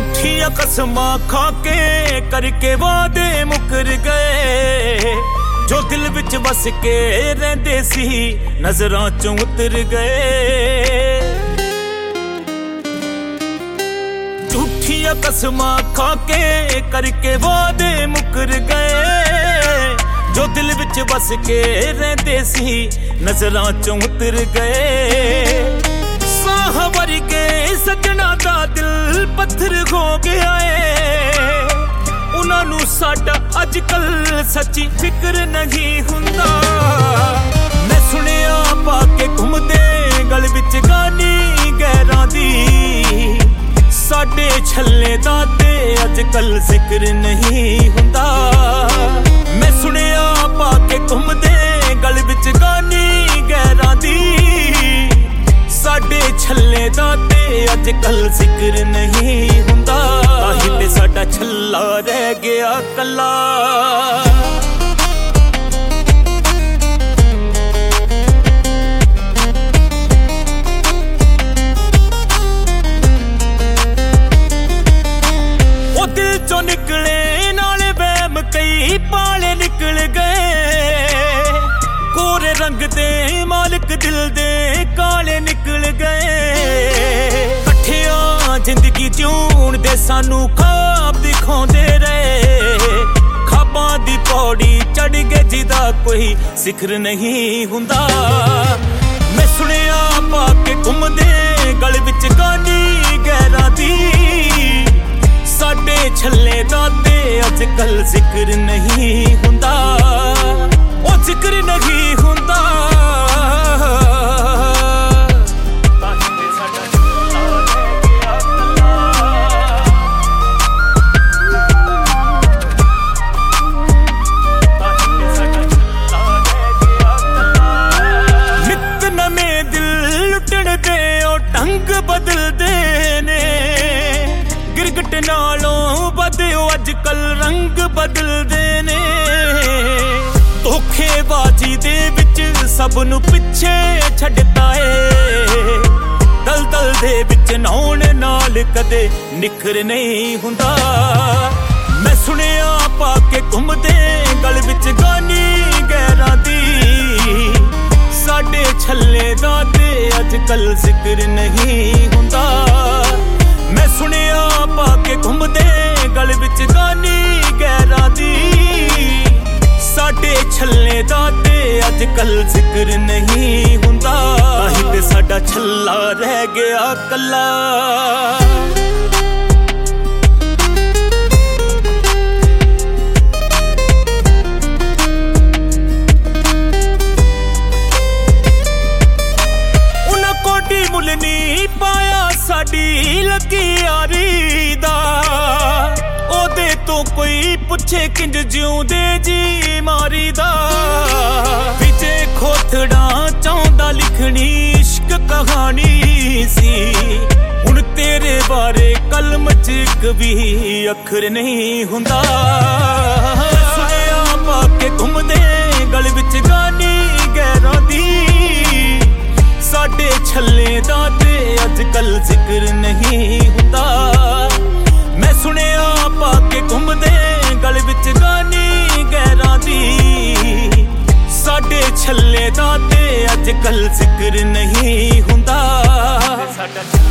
झूठिया कसमां खा के करके वादे मुकर गए। जो दिल विच बस के रहिंदे सी नजरां चों उतर गए। झूठिया कसमां खा के करके वादे मुकर गए। जो दिल विच बस के रहिंदे सी नजरां चों उतर गए। साह वर्गे सजना दा दिल पत्थर हो गया है। उन्हां नूं साडा अजकल सच्ची फिक्र नहीं हुंदा। मैं सुनिया पाके घुमदे गल विच गानी गैरां दी। साडे छल्ले दा ते अजकल जिक्र नहीं हुंदा। मैं सुनिया पाके घुमदे गल विच गानी गैरां दी। साडे छल्ले दा ते अजकल जिक्र नहीं हुंदा। ताही ते साडा छल्ला रह गया कल्ला। ओ दिल चों निकले नाले वहम कई पाले निकल गए। कोरे रंग दे मालिक दिल दे काले निकल गए। कट्ठियां जिंदगी जिउण दे सानू ख्वाब दिखाउंदे रहे। ख्वाबां दी पौड़ी चढ़ गए जिदा कोई सिखर नहीं हुंदा। मैं सुनिया पाके घुमदे गल विच गानी गैरां दी। साडे छल्ले दा ते अजकल जिक्र नहीं हुंदा। ओ जिक्र नहीं हुंदा। नित नवें दिल लुटण दे ओ ढंग बदलदे ने। गिरगट नालों बदो अजकल रंग बदलदे ने। धोखेबाजी दे विच सब नू पिछे छड्डता है। दलदल दे विच नौण नाल कदे निखर नहीं हुंदा। मैं सुनिया पाके घुमदे गल विच गानी गैरां दी। साडे छल्ले दा ते अजकल जिक्र नहीं हुंदा। मैं सुनिया पाके घुमदे गल विच गानी गैरां दी। साडे छल्ले दा ते अजकल जिक्र नहीं हुंदा। ताही ते साडा छल्ला रह गया कल्ला। उन्हां कोडी मुल नहीं पाया साडी लगी यारी दा। ओदे तो कोई पुछे किंज जिउंदे जी मारी दा। विचे खोथड़ा चाहुंदा लिखनी इश्क कहानी सी। हुण तेरे बारे कलम च इक भी अखर नहीं हुंदा। सुनिया पाके घुमदे गल विच गानी गैरां दी। साडे छल्ले दा ते अजकल जिक्र नहीं हुंदा। मैं सुनिया पाके घुमदे गल विच गानी गैरां दी। साडे छल्ले दा ते अजकल जिक्र नहीं हुंदा।